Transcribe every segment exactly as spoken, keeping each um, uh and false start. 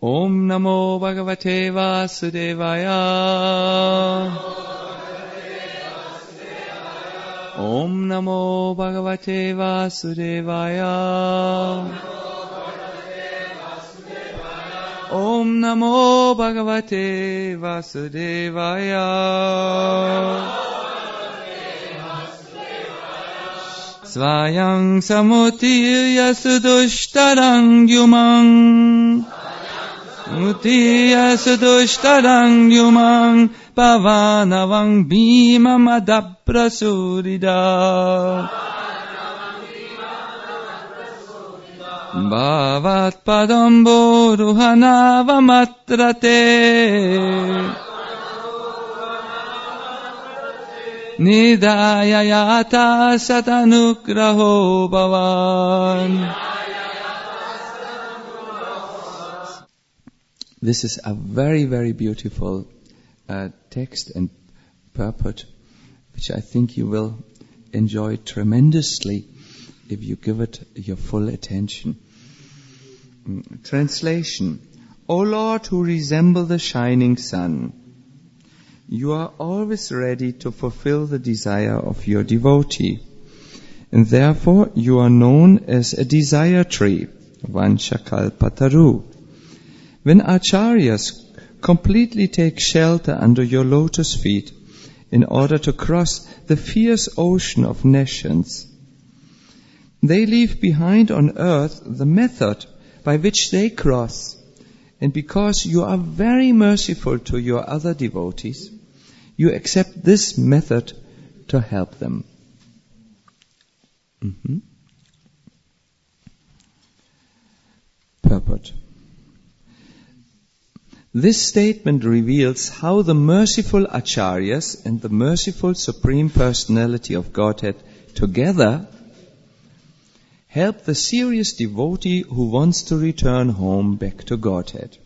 Om Namo Bhagavate Vasudevaya. Om Namo Bhagavate Vasudevaya. Om Namo Bhagavate Vasudevaya. Svayam Samutirya Sudushtarang Yumang Mutiya Sudushtarang Yumang Pavanavang Bhima Madaprasurida Bhavat Padambo Ruhanavamatrate Nidayayata Satanugraho Bhavan. This is a very, very beautiful uh, text and purport, which I think you will enjoy tremendously if you give it your full attention. Mm. Translation. O Lord, who resemble the shining sun, you are always ready to fulfill the desire of your devotee, and therefore you are known as a desire tree, Vanchakalpataru. When acharyas completely take shelter under your lotus feet in order to cross the fierce ocean of nescience, they leave behind on earth the method by which they cross, and because you are very merciful to your other devotees, you accept this method to help them. Mm-hmm. Purport. This statement reveals how the merciful acharyas and the merciful Supreme Personality of Godhead together help the serious devotee who wants to return home back to Godhead.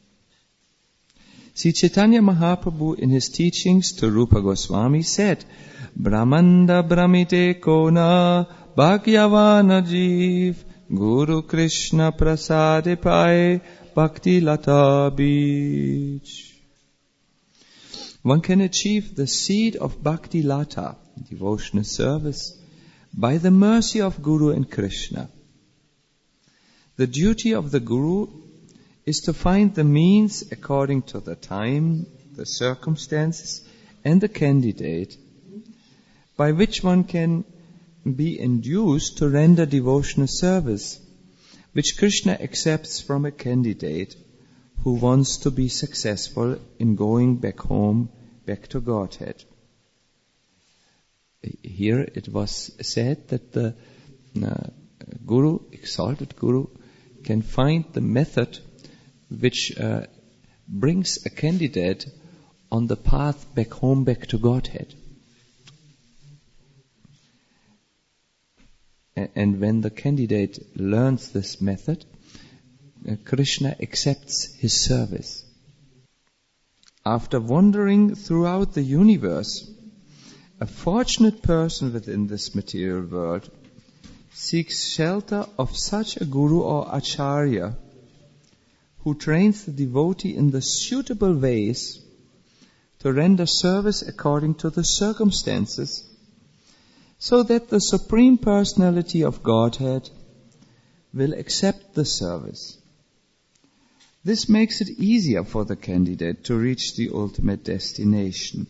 Sri Chaitanya Mahaprabhu in his teachings to Rupa Goswami said, Brahmanda Brahmite Kona Bhagyavana Jeev Guru Krishna Prasade Pae Bhakti Lata Beach. One can achieve the seed of Bhakti Lata, devotional service, by the mercy of Guru and Krishna. The duty of the Guru is to find the means according to the time, the circumstances, and the candidate, by which one can be induced to render devotional service, which Krishna accepts from a candidate who wants to be successful in going back home, back to Godhead. Here it was said that the uh, Guru, exalted Guru, can find the method which uh, brings a candidate on the path back home, back to Godhead. And when the candidate learns this method, uh, Krishna accepts his service. After wandering throughout the universe, a fortunate person within this material world seeks shelter of such a guru or acharya who trains the devotee in the suitable ways to render service according to the circumstances, so that the Supreme Personality of Godhead will accept the service. This makes it easier for the candidate to reach the ultimate destination.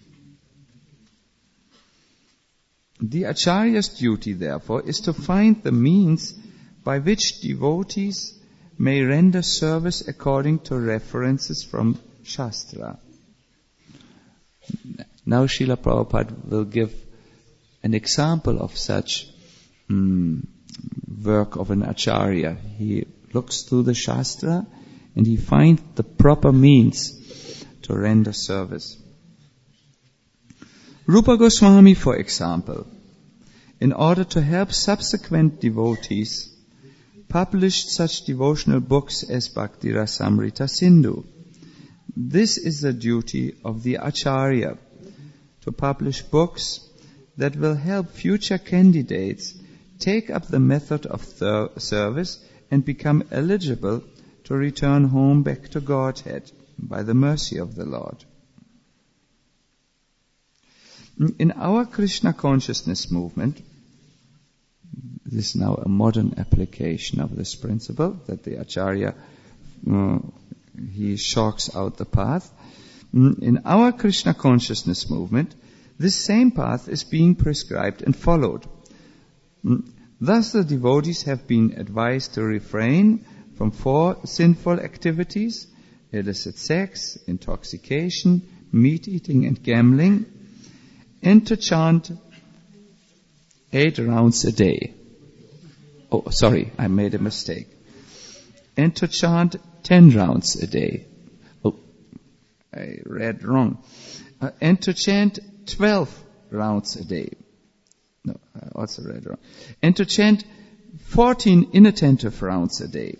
The acharya's duty, therefore, is to find the means by which devotees may render service according to references from Shastra. Now Srila Prabhupada will give an example of such um, work of an acharya. He looks through the Shastra and he finds the proper means to render service. Rupa Goswami, for example, in order to help subsequent devotees, published such devotional books as Bhakti Rasamrita Sindhu. This is the duty of the acharya, to publish books that will help future candidates take up the method of thir- service and become eligible to to return home back to Godhead by the mercy of the Lord. In our Krishna consciousness movement, this is now a modern application of this principle that the Acharya, uh, he shocks out the path. In our Krishna consciousness movement, this same path is being prescribed and followed. Thus the devotees have been advised to refrain from four sinful activities: illicit sex, intoxication, meat eating and gambling, and to chant eight rounds a day. Oh, sorry, I made a mistake. And to chant ten rounds a day. Oh, I read wrong. Uh, and to chant twelve rounds a day. No, I also read wrong. And to chant fourteen inattentive rounds a day.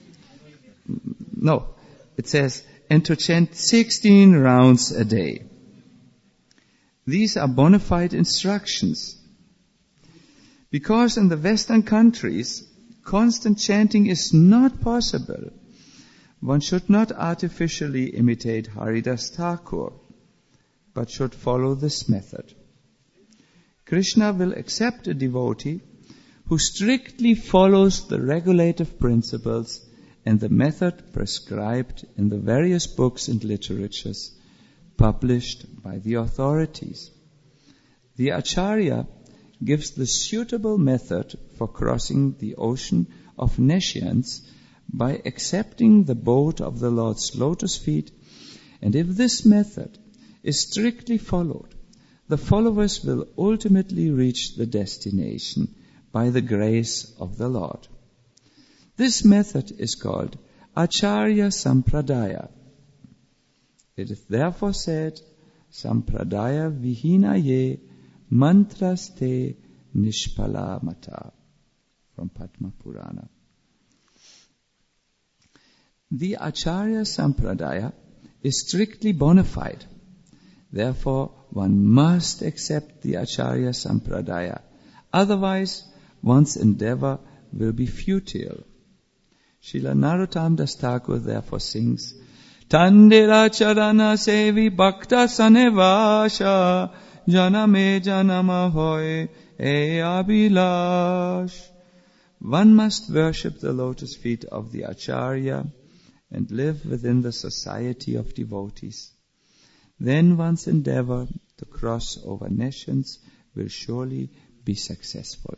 No, it says, and to chant sixteen rounds a day. These are bona fide instructions. Because in the Western countries, constant chanting is not possible. One should not artificially imitate Haridas Thakur, but should follow this method. Krishna will accept a devotee who strictly follows the regulative principles and the method prescribed in the various books and literatures published by the authorities. The Acharya gives the suitable method for crossing the ocean of nescience by accepting the boat of the Lord's lotus feet, and if this method is strictly followed, the followers will ultimately reach the destination by the grace of the Lord. This method is called Acharya Sampradaya. It is therefore said, Sampradaya Vihinaye Mantraste Nishpala Mata, from Padma Purana. The Acharya Sampradaya is strictly bona fide. Therefore, one must accept the Acharya Sampradaya. Otherwise, one's endeavor will be futile. Srila Narottam Das Thakur therefore sings, Tandira charana sevi bhakta sanevasha janame janama hoy e abhilash. One must worship the lotus feet of the Acharya and live within the society of devotees. Then one's endeavor to cross over nations will surely be successful.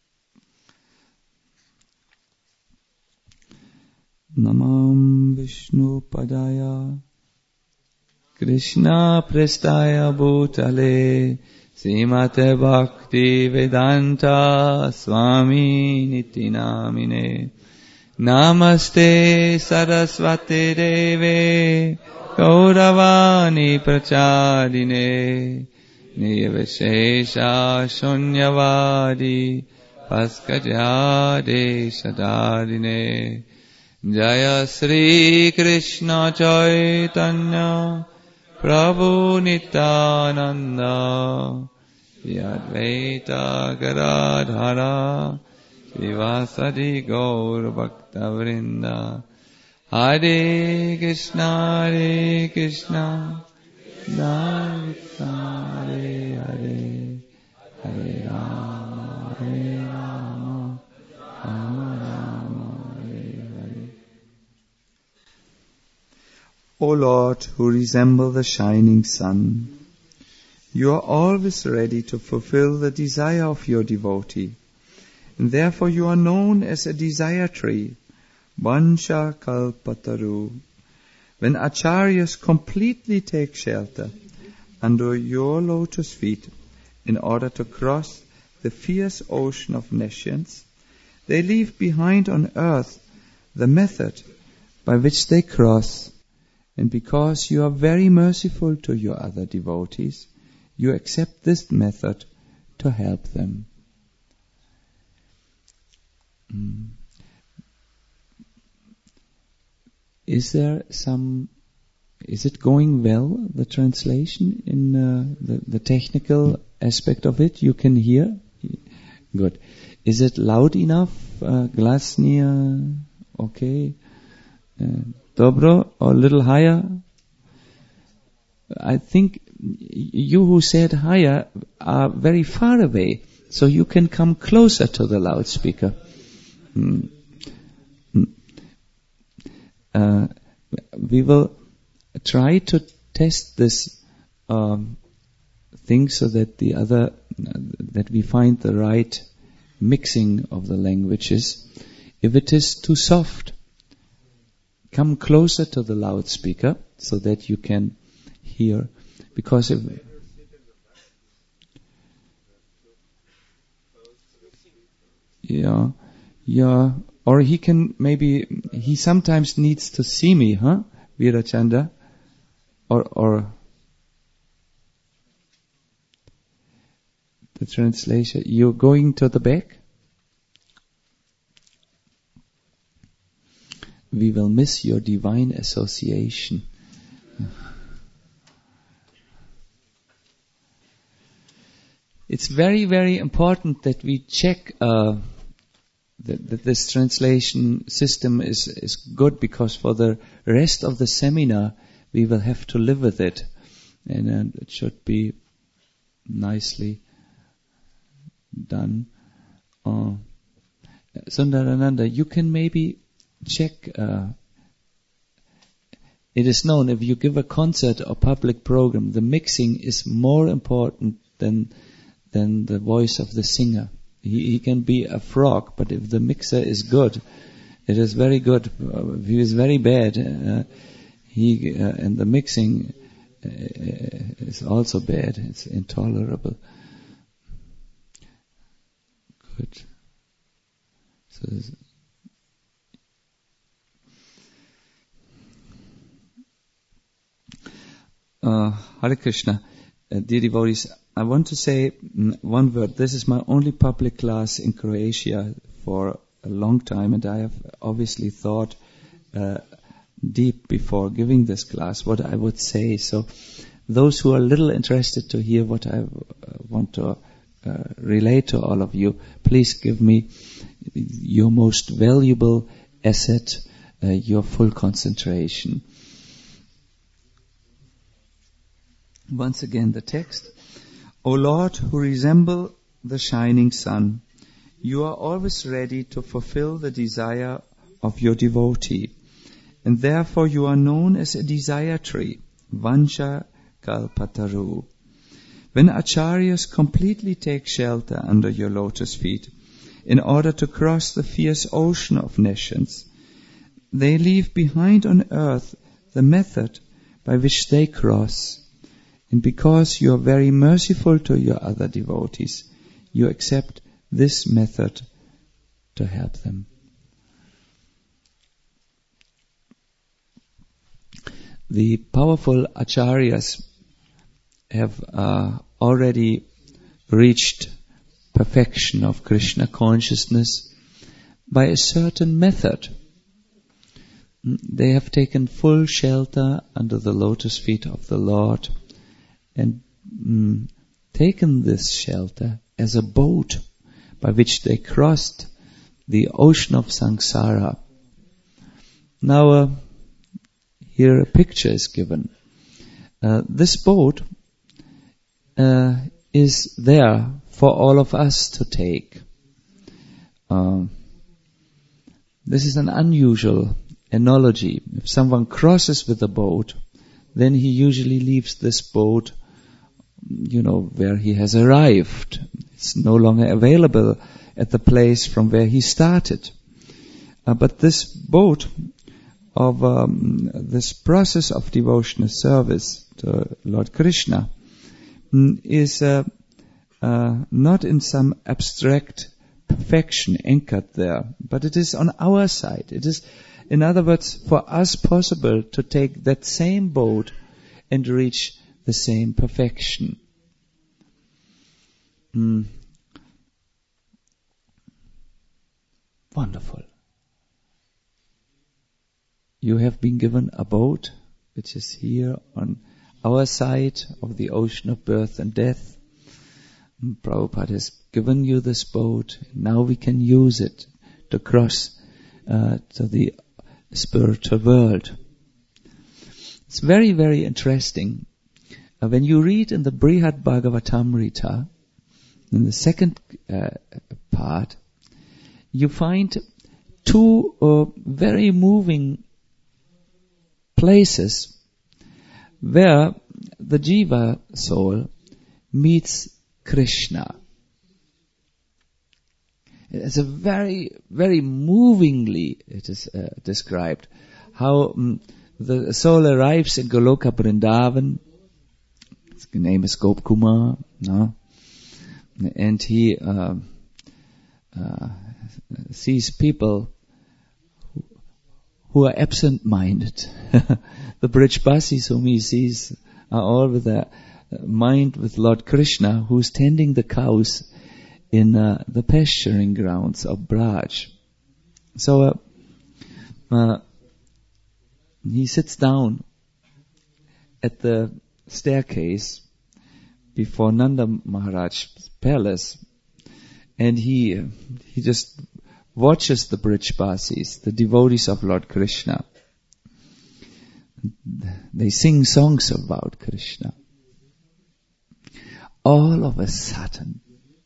Namam Vishnu Padaya Krishna Prestaya Bhutale Srimate Bhakti Vedanta Swami Niti Namine Namaste Saraswate Deve Gauravani Pracharine Nirvishesha Shunyavadi Paskajade Shadarine Jaya Sri Krishna Chaitanya Prabhu Nityananda Shri Advaita Gadadhara Srivasadi Gaur Bhakta Vrinda Hare Krishna Hare Krishna Hare Krishna Hare Hare Hare Rama Hare Rama Rama Rama Hare Hare. O Lord, who resemble the shining sun, you are always ready to fulfill the desire of your devotee, and therefore you are known as a desire tree, Vansha Kalpataru. When acharyas completely take shelter under your lotus feet in order to cross the fierce ocean of nescience, they leave behind on earth the method by which they cross, and because you are very merciful to your other devotees, you accept this method to help them. Mm. Is there some, is it going well, the translation in uh, the, the technical aspect of it? You can hear? Good. Is it loud enough? Uh, Glasnia? Okay. Uh, dobro, or a little higher. I think you who said higher are very far away, so you can come closer to the loudspeaker. Mm. Mm. Uh, we will try to test this um, thing so that the other, uh, that we find the right mixing of the languages. If it is too soft, come closer to the loudspeaker so that you can hear. Because if yeah, yeah, or he can maybe he sometimes needs to see me, huh, Virachanda, or or the translation. You're going to the back. We will miss your divine association. It's very, very important that we check uh, that, that this translation system is, is good, because for the rest of the seminar we will have to live with it, and uh, it should be nicely done. Uh, Sundarananda, you can maybe check. Uh, it is known if you give a concert or public program, the mixing is more important than than the voice of the singer. He, he can be a frog, but if the mixer is good, it is very good. Uh, if he is very bad, uh, he uh, and the mixing uh, is also bad. It's intolerable. Good. So. Uh, Hare Krishna, uh, dear devotees, I want to say one word. This is my only public class in Croatia for a long time, and I have obviously thought uh, deep before giving this class what I would say. So those who are a little interested to hear what I uh, want to uh, relate to all of you, please give me your most valuable asset, uh, your full concentration. Once again, the text. O Lord, who resemble the shining sun, you are always ready to fulfill the desire of your devotee, and therefore you are known as a desire tree, Vancha Kalpataru. When acharyas completely take shelter under your lotus feet, in order to cross the fierce ocean of nations, they leave behind on earth the method by which they cross. And because you are very merciful to your other devotees, you accept this method to help them. The powerful acharyas have uh, already reached perfection of Krishna consciousness by a certain method. They have taken full shelter under the lotus feet of the Lord, and mm, taken this shelter as a boat by which they crossed the ocean of samsara. Now, uh, here a picture is given. Uh, this boat uh, is there for all of us to take. Uh, this is an unusual analogy. If someone crosses with a boat, then he usually leaves this boat, you know, where he has arrived. It's no longer available at the place from where he started. Uh, but this boat of um, this process of devotional service to Lord Krishna mm, is uh, uh, not in some abstract perfection anchored there, but it is on our side. It is, in other words, for us possible to take that same boat and reach the same perfection. Mm. Wonderful. You have been given a boat which is here on our side of the ocean of birth and death. And Prabhupada has given you this boat. Now we can use it to cross uh, to the spiritual world. It's very, very interesting. Uh, when you read in the Brihad Bhagavatamrita, in the second uh, part, you find two uh, very moving places where the Jiva soul meets Krishna. It's a very, very movingly, it is uh, described, how um, the soul arrives in Goloka Vrindavan. His name is Gop Kumar, no? And he uh, uh, sees people who, who are absent-minded. The Brajbasis whom he sees are all with their mind with Lord Krishna, who's tending the cows in uh, the pasturing grounds of Braj. So uh, uh, he sits down at the staircase before Nanda Maharaj's palace, and he uh, he just watches the Brajbasis, the devotees of Lord Krishna. They sing songs about Krishna. All of a sudden,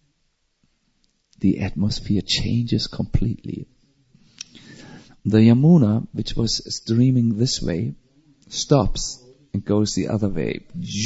the atmosphere changes completely. The Yamuna, which was streaming this way, stops and goes the other way.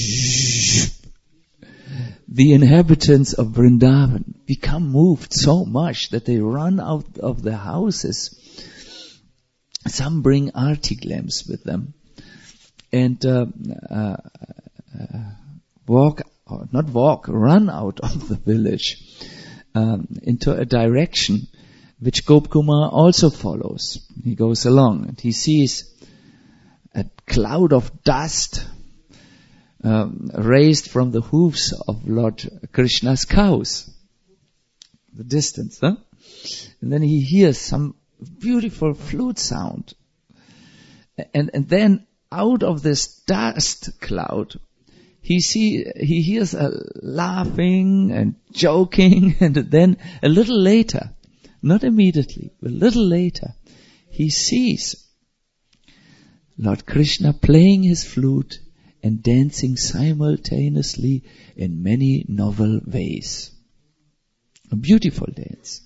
The inhabitants of Vrindavan become moved so much that they run out of their houses. Some bring arti lamps with them and uh, uh, uh, walk, or not walk, run out of the village um, into a direction which Gopkumar also follows. He goes along and he sees a cloud of dust um, raised from the hoofs of Lord Krishna's cows. The distance, huh? And then he hears some beautiful flute sound. And, and then out of this dust cloud, he see, he hears a laughing and joking, and then a little later, not immediately, but a little later, he sees Lord Krishna playing his flute and dancing simultaneously in many novel ways. A beautiful dance.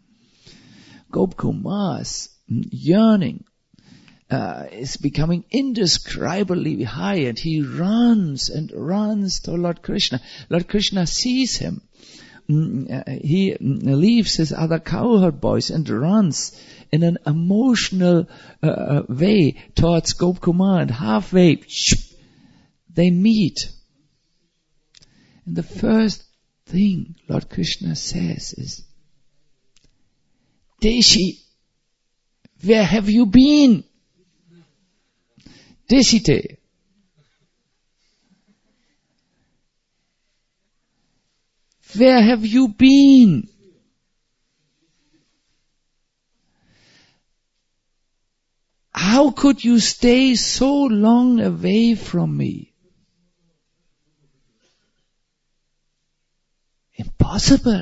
Gopkumar's yearning uh, is becoming indescribably high, and he runs and runs to Lord Krishna. Lord Krishna sees him. He leaves his other cowherd boys and runs in an emotional uh, way towards Gopkumar, and halfway they meet. And the first thing Lord Krishna says is, Deshi, where have you been? Deshite. Where have you been? How could you stay so long away from me? Impossible.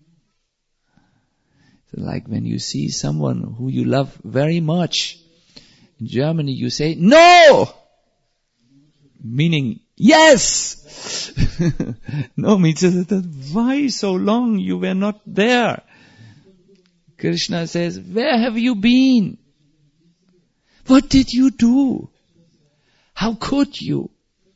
So like when you see someone who you love very much, in Germany you say, no! Meaning, yes! No means that why so long you were not there? Krishna says, where have you been? What did you do? How could you?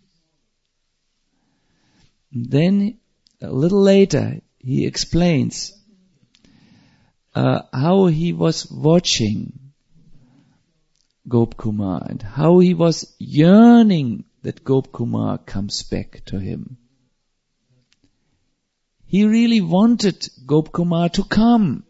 Then, a little later, he explains uh, how he was watching Gopkumar and how he was yearning that Gopkumar comes back to him. He really wanted Gopkumar to come.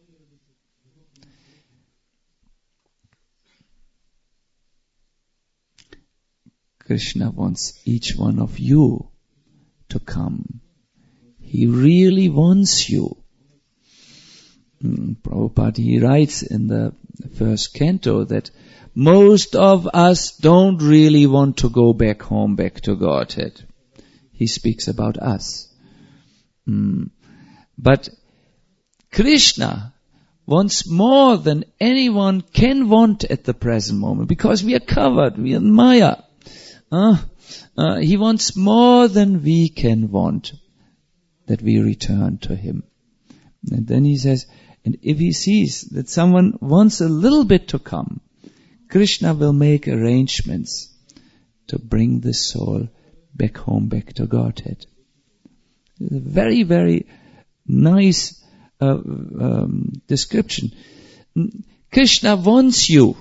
Krishna wants each one of you to come. He really wants you. Mm, Prabhupada, he writes in the first canto that most of us don't really want to go back home, back to Godhead. He speaks about us. Mm. But Krishna wants more than anyone can want at the present moment, because we are covered, we are in Maya. Uh, uh, he wants more than we can want, that we return to him. And then he says, and if he sees that someone wants a little bit to come, Krishna will make arrangements to bring the soul back home, back to Godhead. It's a very, very nice uh, um, description. Krishna wants you.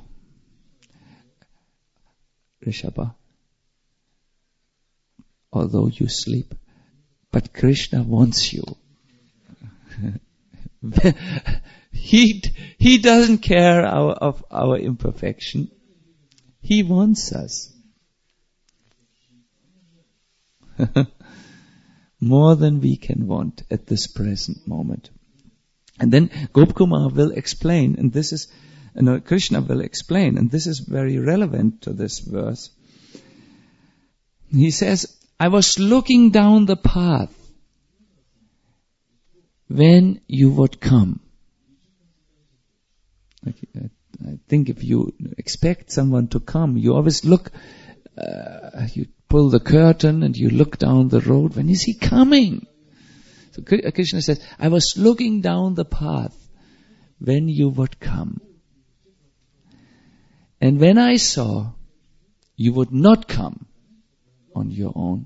Rishabha, although you sleep, but Krishna wants you. he he doesn't care our, of our imperfection. He wants us. More than we can want at this present moment. And then Gopkumar will explain, and this is, no, Krishna will explain, and this is very relevant to this verse. He says, I was looking down the path when you would come. I think if you expect someone to come, you always look, uh, you pull the curtain and you look down the road. When is he coming? So Krishna says, I was looking down the path when you would come. And when I saw you would not come on your own,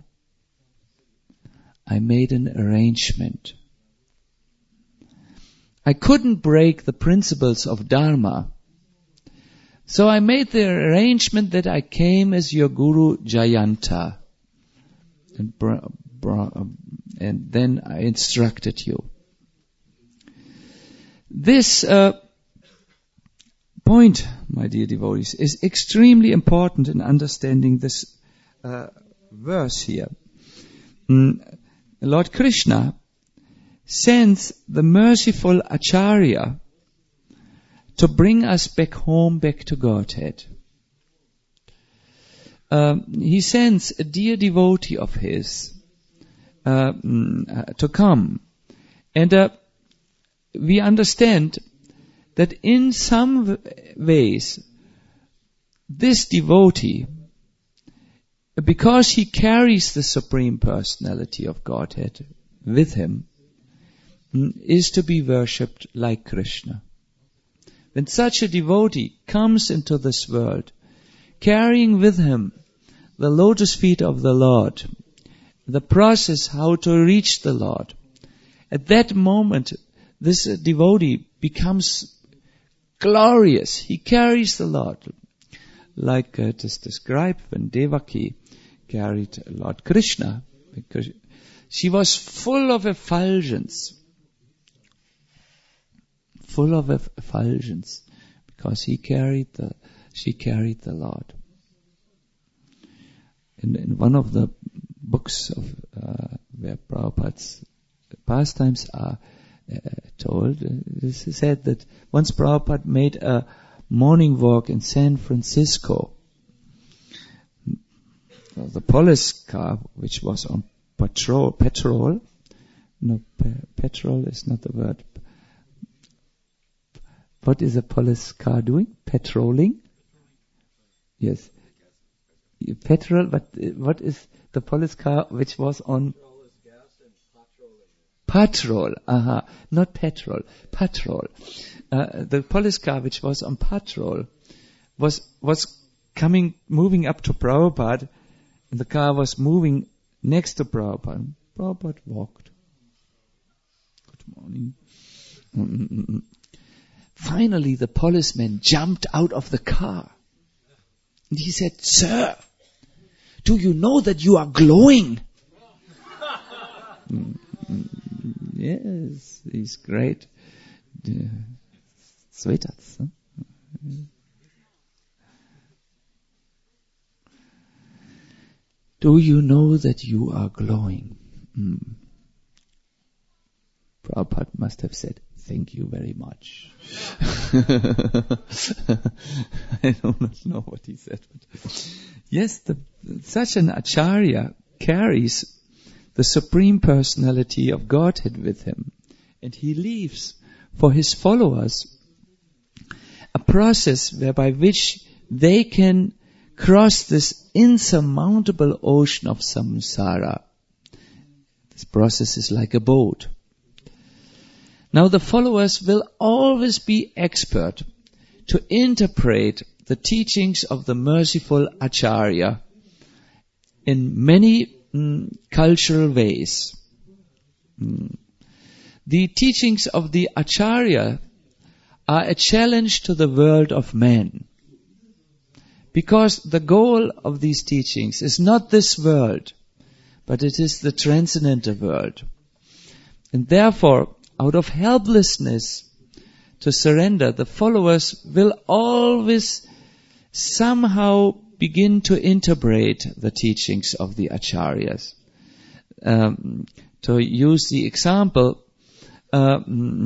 I made an arrangement. I couldn't break the principles of Dharma. So I made the arrangement that I came as your Guru Jayanta. And, bra- bra- and then I instructed you. This uh, point, my dear devotees, is extremely important in understanding this uh, verse here. Mm, Lord Krishna sends the merciful Acharya to bring us back home, back to Godhead. Uh, he sends a dear devotee of his uh, uh, to come. And uh, we understand that in some ways, this devotee, because he carries the Supreme Personality of Godhead with him, is to be worshipped like Krishna. When such a devotee comes into this world, carrying with him the lotus feet of the Lord, the process how to reach the Lord, at that moment, this devotee becomes glorious. He carries the Lord. Like uh, it is described when Devaki carried Lord Krishna, because she was full of effulgence. Full of effulgence, because he carried the, she carried the Lord. In, in one of the books of uh, where Prabhupada's pastimes are uh, told, uh, this is said that once Prabhupada made a morning walk in San Francisco. The police car, which was on patrol, petrol, no, pe- petrol is not the word. What is a police car doing? Patrolling? Yes. Petrol, but what is the police car which was on? Patrol. Aha. Not petrol. Patrol. Uh, the police car which was on patrol was, was coming, moving up to Prabhupada, and the car was moving next to Prabhupada. Prabhupada walked. Good morning. Mm-mm-mm. Finally, the policeman jumped out of the car. And he said, "Sir, do you know that you are glowing?" mm, mm, yes, he's great. Uh, Sweethearts. Huh? Do you know that you are glowing? Mm. Prabhupada must have said, "Thank you very much." I do not know what he said. But yes, the, such an Acharya carries the Supreme Personality of Godhead with him. And he leaves for his followers a process whereby which they can cross this insurmountable ocean of samsara. This process is like a boat. Now the followers will always be expert to interpret the teachings of the merciful Acharya in many mm, cultural ways. Mm. The teachings of the Acharya are a challenge to the world of men. Because the goal of these teachings is not this world, but it is the transcendental world. And therefore, out of helplessness to surrender, the followers will always somehow begin to interpret the teachings of the Acharyas. Um, to use the example, uh,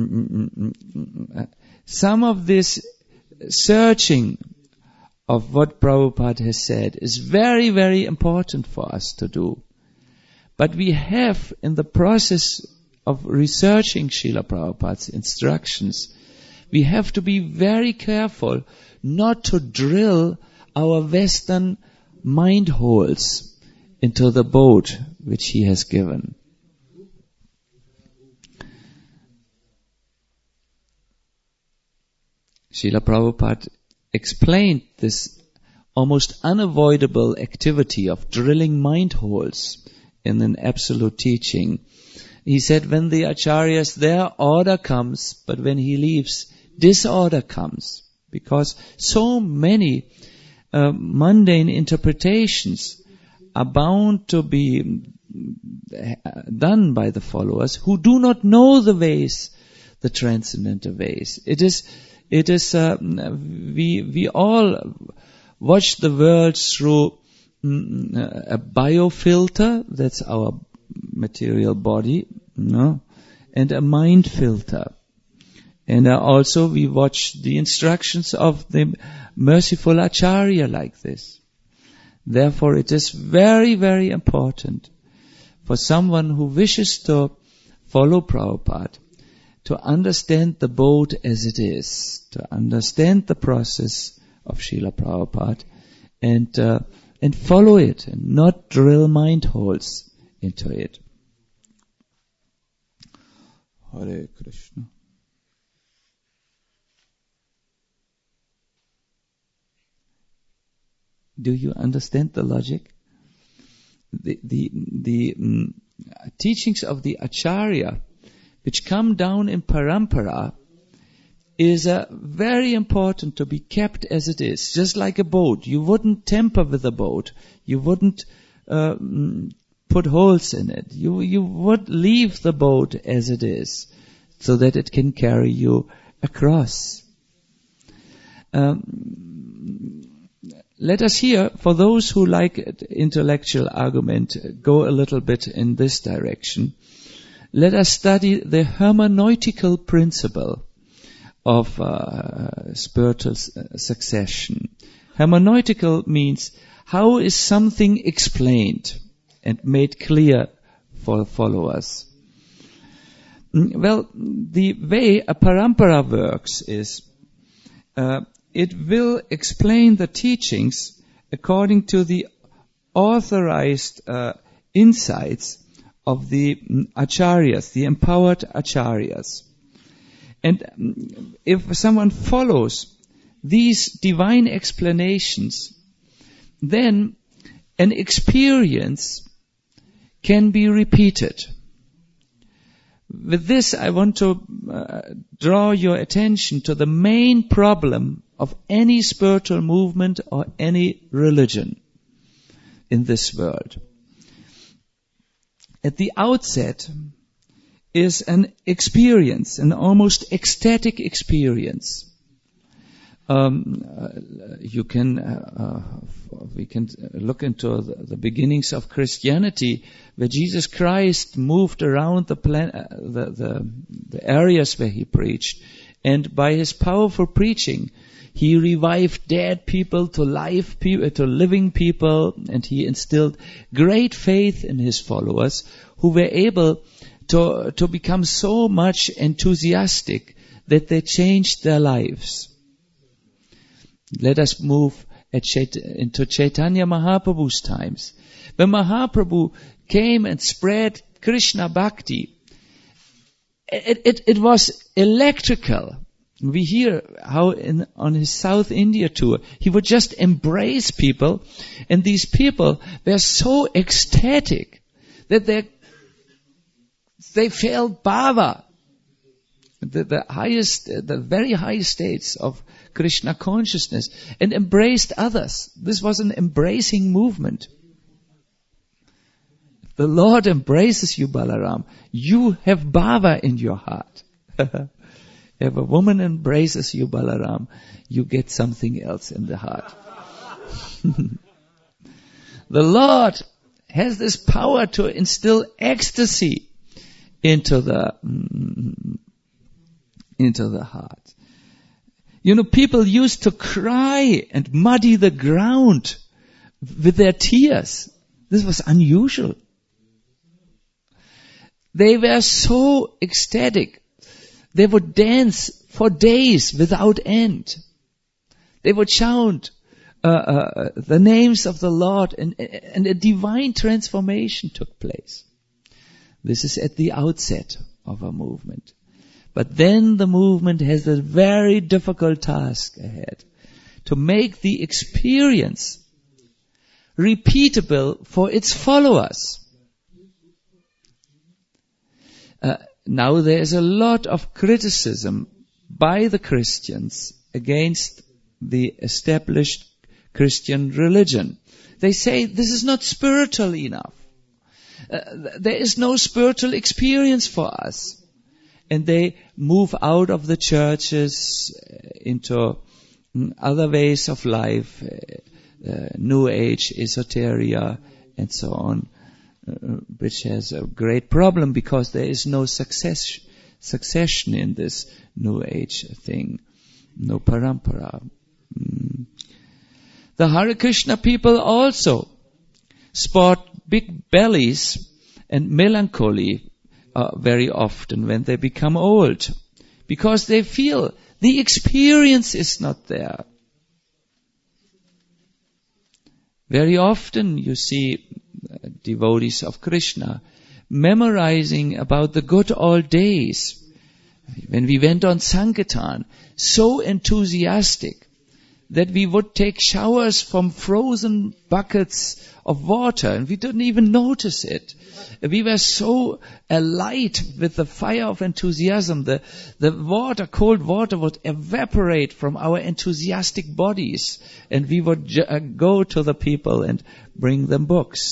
some of this searching of what Prabhupada has said is very, very important for us to do. But we have, in the process of researching Srila Prabhupada's instructions, we have to be very careful not to drill our Western mind holes into the boat which he has given. Srila Prabhupada explained this almost unavoidable activity of drilling mind holes in an absolute teaching. He said, when the Acharyas, their order comes, but when he leaves, disorder comes. Because so many uh, mundane interpretations are bound to be done by the followers who do not know the ways, the transcendental ways. It is It is, uh, we, we all watch the world through mm, a biofilter, that's our material body, no? And a mind filter. And uh, also we watch the instructions of the merciful Acharya like this. Therefore it is very, very important for someone who wishes to follow Prabhupada to understand the boat as it is, to understand the process of Srila Prabhupada, and uh, and follow it, and not drill mind holes into it. Hare Krishna. Do you understand the logic? The the the um, teachings of the Acharya, which come down in parampara, is uh, very important to be kept as it is. Just like a boat. You wouldn't tamper with a boat. You wouldn't uh, put holes in it. You, you would leave the boat as it is, so that it can carry you across. Um, let us here, for those who like intellectual argument, go a little bit in this direction. Let us study the hermeneutical principle of uh, spiritual succession. Hermeneutical means how is something explained and made clear for followers. Well, the way a parampara works is uh, it will explain the teachings according to the authorized uh, insights of the acharyas, the empowered acharyas. And if someone follows these divine explanations, then an experience can be repeated. With this, I want to uh, draw your attention to the main problem of any spiritual movement or any religion in this world. At the outset is an experience, an almost ecstatic experience. Um, uh, you can, uh, uh, we can look into the, the beginnings of Christianity, where Jesus Christ moved around the, plan, uh, the, the, the areas where he preached, and by his powerful preaching, he revived dead people to life, to living people, and he instilled great faith in his followers, who were able to to become so much enthusiastic that they changed their lives. Let us move at Chait- into Chaitanya Mahaprabhu's times. When Mahaprabhu came and spread Krishna Bhakti, it, it, it was electrical. We hear how in, on his South India tour, he would just embrace people, and these people were so ecstatic that they they felt bhava, the, the highest, the very high states of Krishna consciousness, and embraced others. This was an embracing movement. The Lord embraces you, Balaram. You have bhava in your heart. If a woman embraces you, Balaram, you get something else in the heart. The Lord has this power to instill ecstasy into the mm, into the heart. You know, people used to cry and muddy the ground with their tears. This was unusual. They were so ecstatic. They would dance for days without end. They would shout uh, uh, the names of the Lord, and, and a divine transformation took place. This is at the outset of a movement. But then the movement has a very difficult task ahead, to make the experience repeatable for its followers. Uh, now there is a lot of criticism by the Christians against the established Christian religion. They say this is not spiritual enough. Uh, there is no spiritual experience for us. And they move out of the churches into other ways of life, uh, uh, New Age, esoteria, and so on, uh, which has a great problem because there is no success, succession in this New Age thing, no parampara. Mm. The Hare Krishna people also sport big bellies and melancholy Uh, very often when they become old, because they feel the experience is not there. Very often you see uh, devotees of Krishna memorizing about the good old days. When we went on Sankirtan, so enthusiastic that we would take showers from frozen buckets of water, and we didn't even notice it. We were so alight with the fire of enthusiasm. The, the water, cold water would evaporate from our enthusiastic bodies, and we would ju- uh, go to the people and bring them books.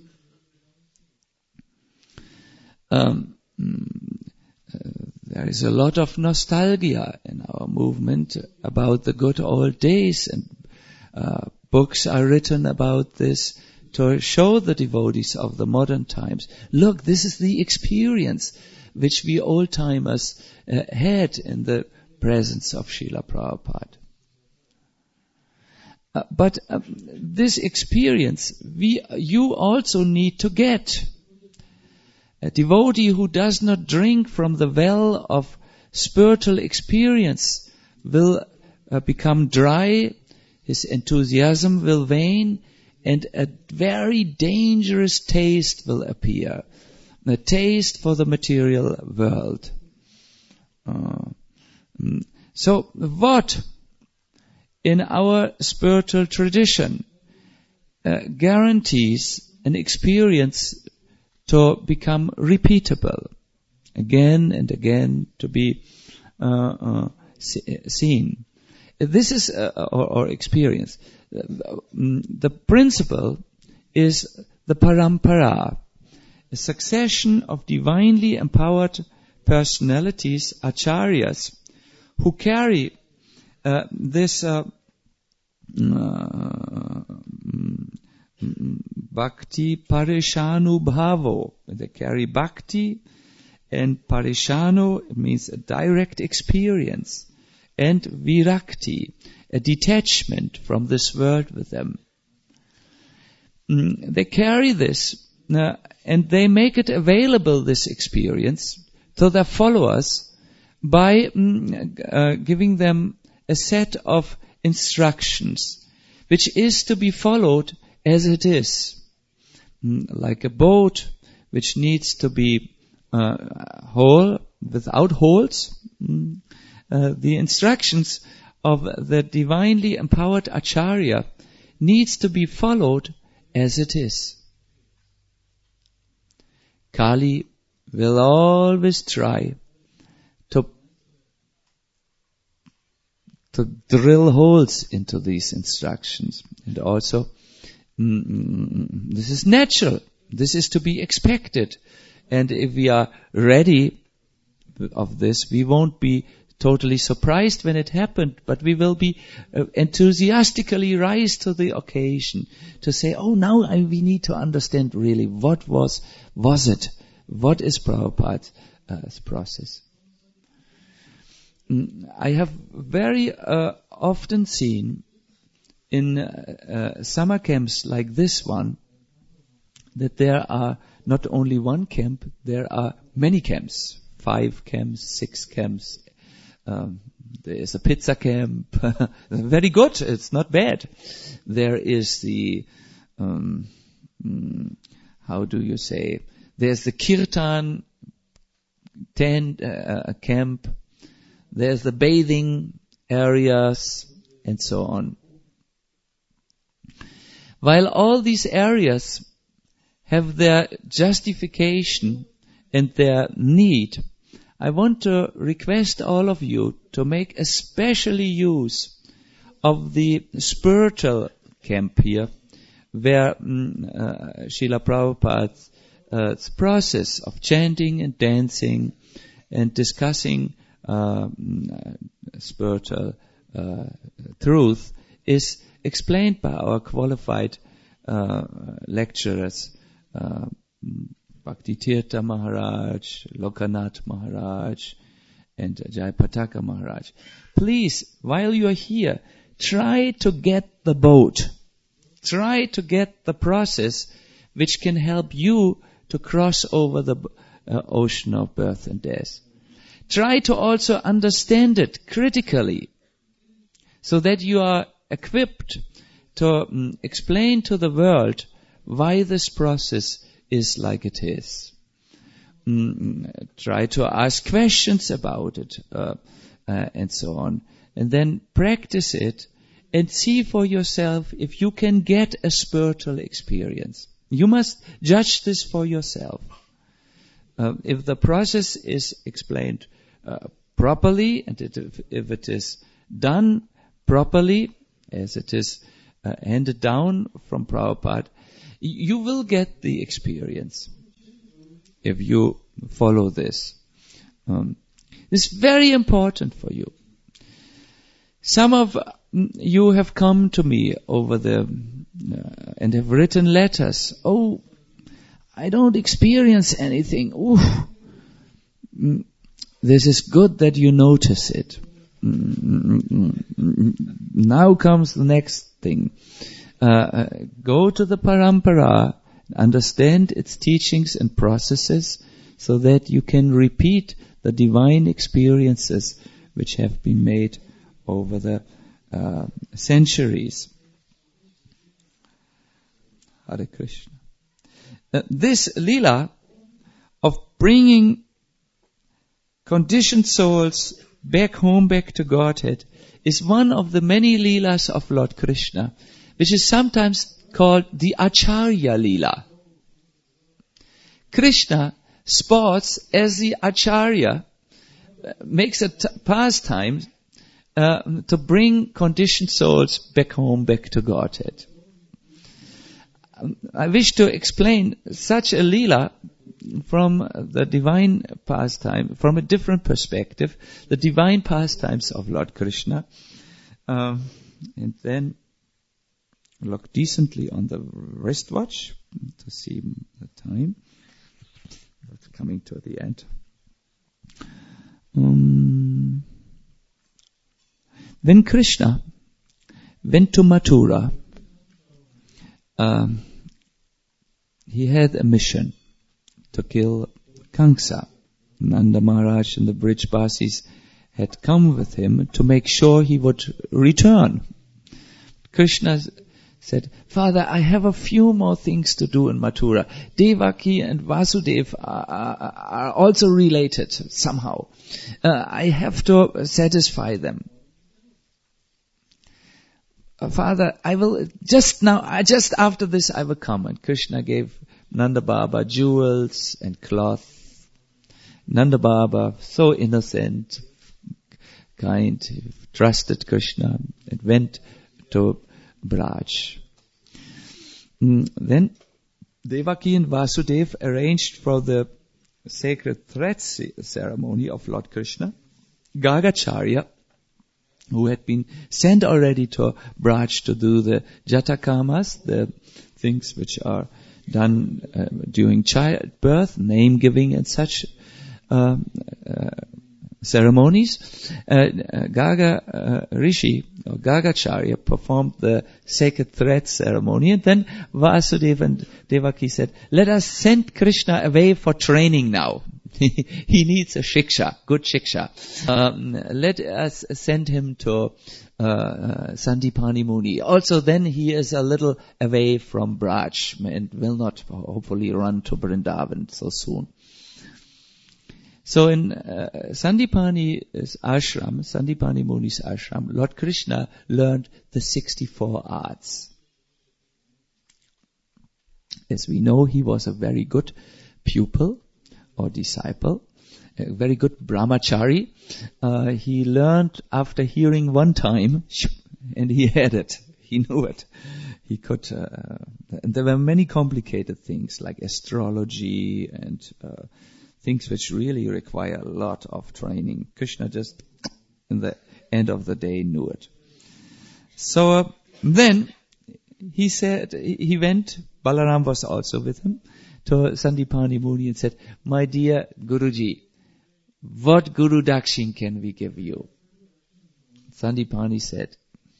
Um, uh, there is a lot of nostalgia in our movement about the good old days, and uh, books are written about this to show the devotees of the modern times, look, this is the experience which we old-timers uh, had in the presence of Srila Prabhupada. Uh, but uh, this experience, we, you also need to get. A devotee who does not drink from the well of spiritual experience will uh, become dry, his enthusiasm will wane, and a very dangerous taste will appear. A taste for the material world. Uh, so what in our spiritual tradition uh, guarantees an experience to become repeatable, again and again to be uh, uh, seen? This is uh, or, or experience. The principle is the parampara, a succession of divinely empowered personalities, acharyas, who carry uh, this uh, uh, bhakti parishanu bhavo. They carry bhakti, and parishanu, it means a direct experience, and virakti, a detachment from this world with them. Mm, they carry this uh, and they make it available, this experience, to their followers by mm, uh, giving them a set of instructions, which is to be followed as it is. Mm, like a boat which needs to be uh, whole, without holes. Mm, uh, the instructions of the divinely empowered Acharya needs to be followed as it is. Kali will always try to, to drill holes into these instructions. And also, mm, this is natural. This is to be expected. And if we are ready of this, we won't be totally surprised when it happened, but we will be uh, enthusiastically rise to the occasion to say, oh, now I, we need to understand really what was, was it? What is Prabhupada's uh, process? Mm, I have very uh, often seen in uh, uh, summer camps like this one that there are not only one camp, there are many camps, five camps, six camps. Um, there is a pizza camp, very good, it's not bad. There is the, um, mm, how do you say, there's the kirtan tent uh, camp, there's the bathing areas, and so on. While all these areas have their justification and their need, I want to request all of you to make especially use of the spiritual camp here, where um, uh, Srila Prabhupada's uh, process of chanting and dancing and discussing uh, spiritual uh, truth is explained by our qualified uh, lecturers, uh, Bhakti Tirtha Maharaj, Lokanath Maharaj, and Jayapataka Maharaj. Please, while you are here, try to get the boat. Try to get the process which can help you to cross over the uh, ocean of birth and death. Try to also understand it critically, so that you are equipped to um, explain to the world why this process is like it is. Mm, try to ask questions about it, uh, uh, and so on. And then practice it and see for yourself if you can get a spiritual experience. You must judge this for yourself. Uh, if the process is explained uh, properly, and it, if, if it is done properly, as it is uh, handed down from Prabhupada, you will get the experience if you follow this. Um, it's very important for you. Some of you have come to me over the uh, and have written letters. Oh, I don't experience anything. Ooh. Mm, this is good that you notice it. Mm, now comes the next thing. Uh, go to the parampara, understand its teachings and processes, so that you can repeat the divine experiences which have been made over the uh, centuries. Hare Krishna. Uh, this lila of bringing conditioned souls back home, back to Godhead, is one of the many leelas of Lord Krishna, which is sometimes called the Acharya Leela. Krishna sports as the Acharya, makes a t- pastime uh, to bring conditioned souls back home, back to Godhead. I wish to explain such a Leela from the divine pastime, from a different perspective, the divine pastimes of Lord Krishna, um, and then look decently on the wristwatch to see the time. It's coming to the end. Um, when Krishna went to Mathura, um, he had a mission to kill Kamsa. Nanda Maharaj and the Brijbasis had come with him to make sure he would return. Krishna said, Father, I have a few more things to do in Mathura. Devaki and Vasudeva are, are, are also related somehow. Uh, I have to satisfy them. Uh, Father, I will, just now, uh, just after this I will come. And Krishna gave Nanda Baba jewels and cloth. Nanda Baba, so innocent, kind, trusted Krishna and went to Braj. Mm, then Devaki and Vasudeva arranged for the sacred thread ceremony of Lord Krishna. Gargacharya, who had been sent already to Braj to do the Jatakamas, the things which are done uh, during childbirth, name giving and such uh, uh, ceremonies, uh, uh, Gaga uh, Rishi or Gargacharya performed the sacred thread ceremony, and then Vasudeva and Devaki said, let us send Krishna away for training now. He needs a shiksha, good shiksha. Um, let us send him to uh, uh, Sandipani Muni. Also then he is a little away from Braj and will not hopefully run to Vrindavan so soon. So in uh, Sandipani's ashram, Sandipani Muni's ashram, Lord Krishna learned the sixty-four arts. As we know, he was a very good pupil or disciple, a very good brahmachari. Uh, he learned after hearing one time, and he had it. He knew it. He could, uh, and there were many complicated things like astrology and uh, things which really require a lot of training. Krishna just, in the end of the day, knew it. So uh, then he said, he went, Balaram was also with him, to Sandipani Muni and said, my dear Guruji, what Guru Dakshin can we give you? Sandipani said,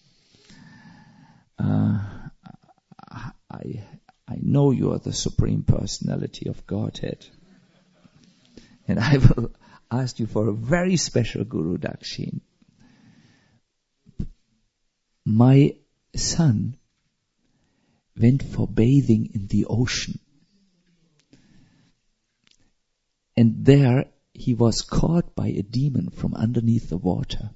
uh, I, I know you are the Supreme Personality of Godhead. And I will ask you for a very special Guru Dakshin. My son went for bathing in the ocean. And there he was caught by a demon from underneath the water.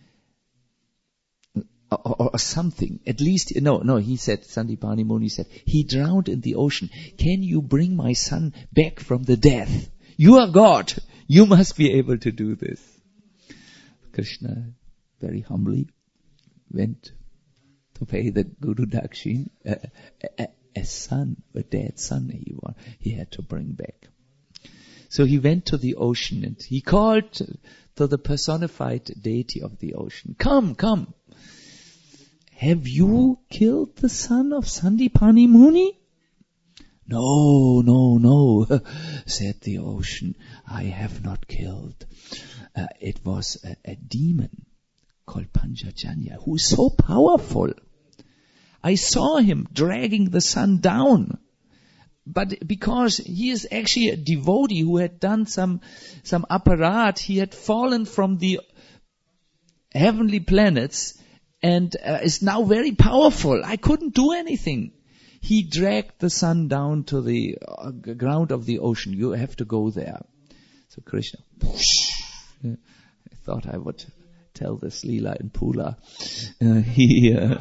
Or, or something. At least, no, no, he said, Sandipani Muni said, he drowned in the ocean. Can you bring my son back from the death? You are God. You must be able to do this. Krishna very humbly went to pay the Guru Dakshin. A, a, a son, a dead son he, he had to bring back. So he went to the ocean and he called to the personified deity of the ocean. Come, come. Have you killed the son of Sandipani Muni? No, no, no, said the ocean. I have not killed. Uh, it was a, a demon called Panchajanya who is so powerful. I saw him dragging the sun down. But because he is actually a devotee who had done some, some aparat, he had fallen from the heavenly planets and uh, is now very powerful. I couldn't do anything. He dragged the sun down to the uh, ground of the ocean. You have to go there. So Krishna, I thought I would tell this Leela in Pula. Uh, he uh,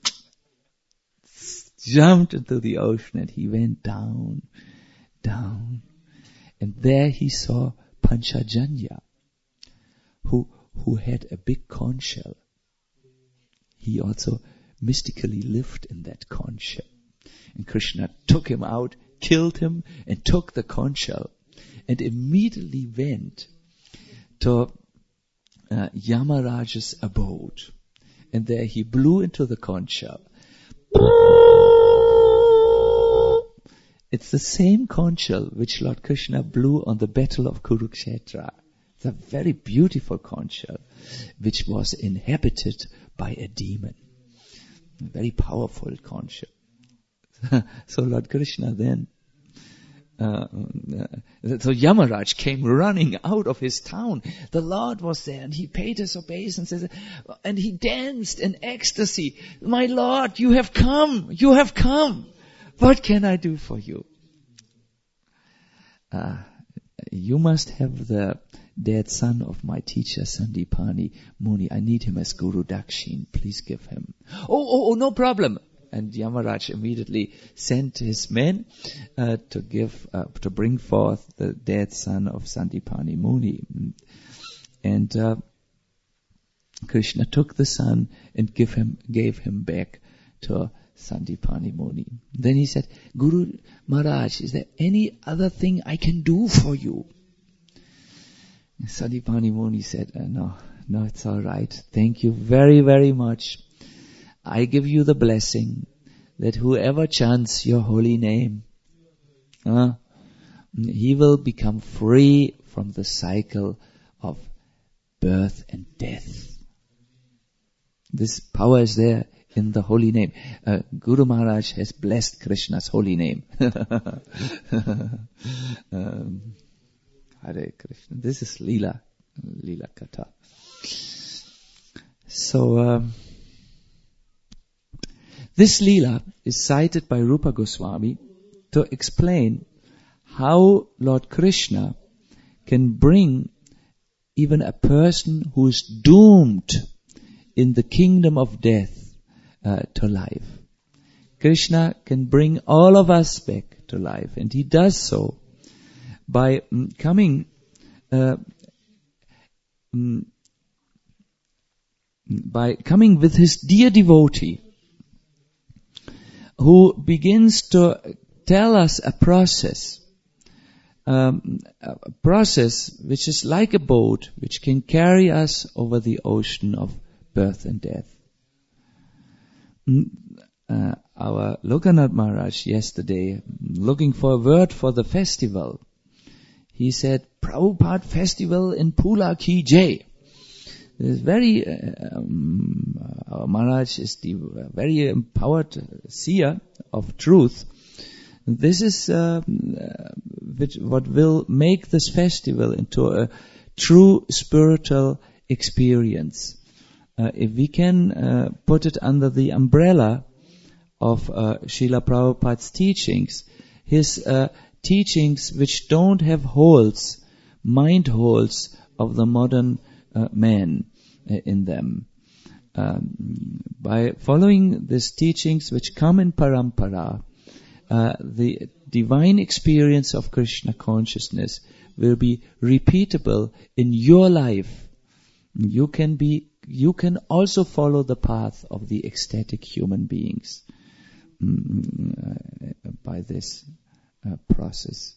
jumped into the ocean and he went down, down. And there he saw Panchajanya, who, who had a big conch shell. He also mystically lived in that conch shell. And Krishna took him out, killed him, and took the conch shell, and immediately went to uh, Yamaraja's abode. And there he blew into the conch shell. It's the same conch shell which Lord Krishna blew on the battle of Kurukshetra. It's a very beautiful conch shell, which was inhabited by a demon. A very powerful conch shell. So Lord Krishna then Uh, uh, so Yamaraj came running out of his town. The Lord was there, and he paid his obeisance, and he danced in ecstasy. My Lord, you have come, you have come. What can I do for you? Uh, you must have the dead son of my teacher Sandipani Muni. I need him as Guru Dakshin. Please give him. Oh, oh, oh, no problem. And Yamaraj immediately sent his men uh, to give, uh, to bring forth the dead son of Sandipani Muni. And uh, Krishna took the son and give him, gave him back to Sandipani Muni. Then he said, Guru Maharaj, is there any other thing I can do for you? Sandipani Muni said, uh, no, no, it's all right. Thank you very, very much. I give you the blessing that whoever chants your holy name, uh, he will become free from the cycle of birth and death. This power is there in the holy name. Uh, Guru Maharaj has blessed Krishna's holy name. um, Hare Krishna. This is Leela, Leela Katha. So, um, this Leela is cited by Rupa Goswami to explain how Lord Krishna can bring even a person who is doomed in the kingdom of death uh, to life. Krishna can bring all of us back to life, and he does so by mm, coming uh, mm, by coming with his dear devotee, who begins to tell us a process, um, a process which is like a boat which can carry us over the ocean of birth and death. Uh, our Lokanath Maharaj yesterday, looking for a word for the festival, he said, Prabhupada festival in Pula Ki Jai. It's very, uh, um, our Maharaj is the uh, very empowered seer of truth. This is uh, uh, which, what will make this festival into a true spiritual experience. Uh, if we can uh, put it under the umbrella of uh, Srila Prabhupada's teachings, his uh, teachings which don't have holes, mind holes of the modern uh, man uh, in them. Um, by following these teachings which come in parampara, uh, the divine experience of Krishna consciousness will be repeatable in your life. You can be, you can also follow the path of the ecstatic human beings mm, uh, by this uh, process.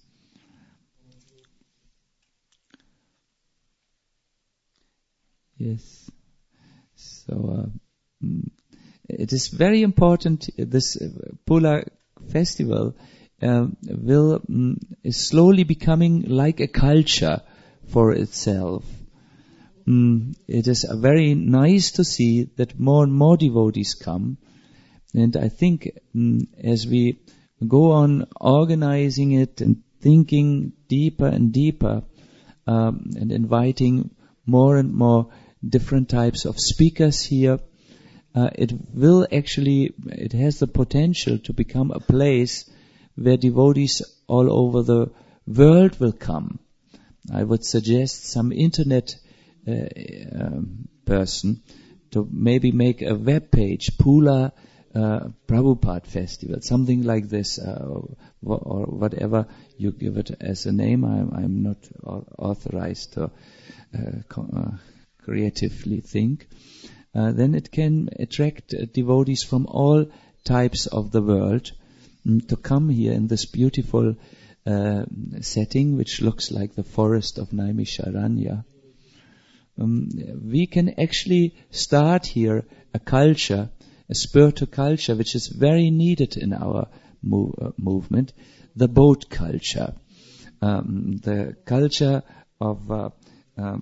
Yes. So uh, it is very important. This uh, Pula festival uh, will um, is slowly becoming like a culture for itself. Mm, it is uh, very nice to see that more and more devotees come, and I think mm, as we go on organizing it and thinking deeper and deeper, um, and inviting more and more different types of speakers here, uh, it will actually, it has the potential to become a place where devotees all over the world will come. I would suggest some internet uh, um, person to maybe make a web page, Pula uh, Prabhupada Festival, something like this, uh, or whatever you give it as a name. I'm, I'm not authorized to uh, co- uh, creatively think. Uh, then it can attract uh, devotees from all types of the world mm, to come here in this beautiful uh, setting, which looks like the forest of Naimisharanya. Um, we can actually start here a culture, a spiritual culture, which is very needed in our move, uh, movement, the boat culture, um, the culture of uh, uh,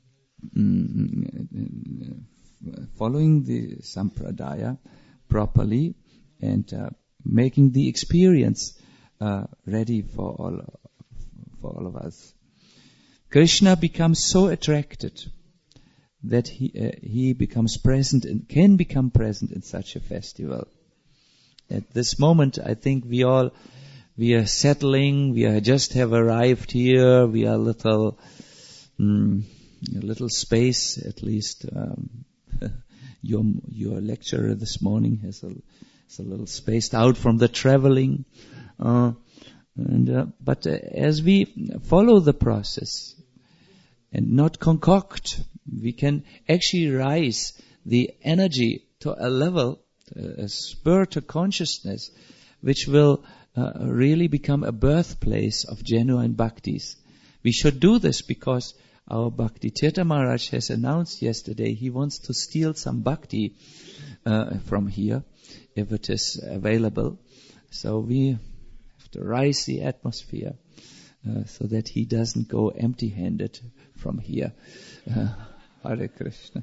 mm, following the sampradaya properly and uh, making the experience uh, ready for all, for all of us. Krishna becomes so attracted that he uh, he becomes present and can become present in such a festival. At this moment, I think we all we are settling. We are just have arrived here. We are a little mm, a little space, at least. Um, your your lecturer this morning has a, has a little spaced out from the traveling. Uh, and uh, but uh, as we follow the process and not concoct, we can actually rise the energy to a level, a spur to consciousness, which will uh, really become a birthplace of genuine bhaktis. We should do this because our Bhakti Tirtha Maharaj has announced yesterday he wants to steal some bhakti uh, from here, if it is available. So we have to rise the atmosphere uh, so that he doesn't go empty-handed from here. Uh, Hare Krishna.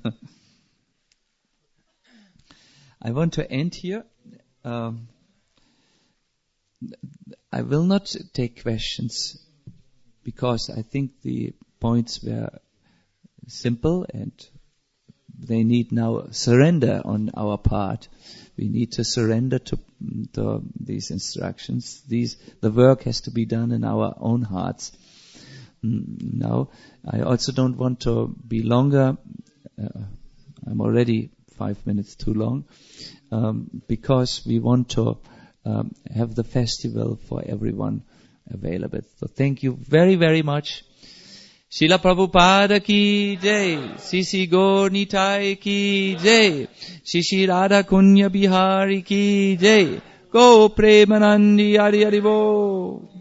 I want to end here. Um, I will not take questions because I think the points were simple and they need now surrender on our part. We need to surrender to, to these instructions. These the work has to be done in our own hearts. Now, I also don't want to be longer. Uh, I'm already five minutes too long um, because we want to um, have the festival for everyone available. So thank you very, very much. Srila Prabhupada ki jai, Sisi Gaur Nitai ki jai, Shishi Radha Kunya Bihari ki jai, Go Premanandi Hari Hari Bo.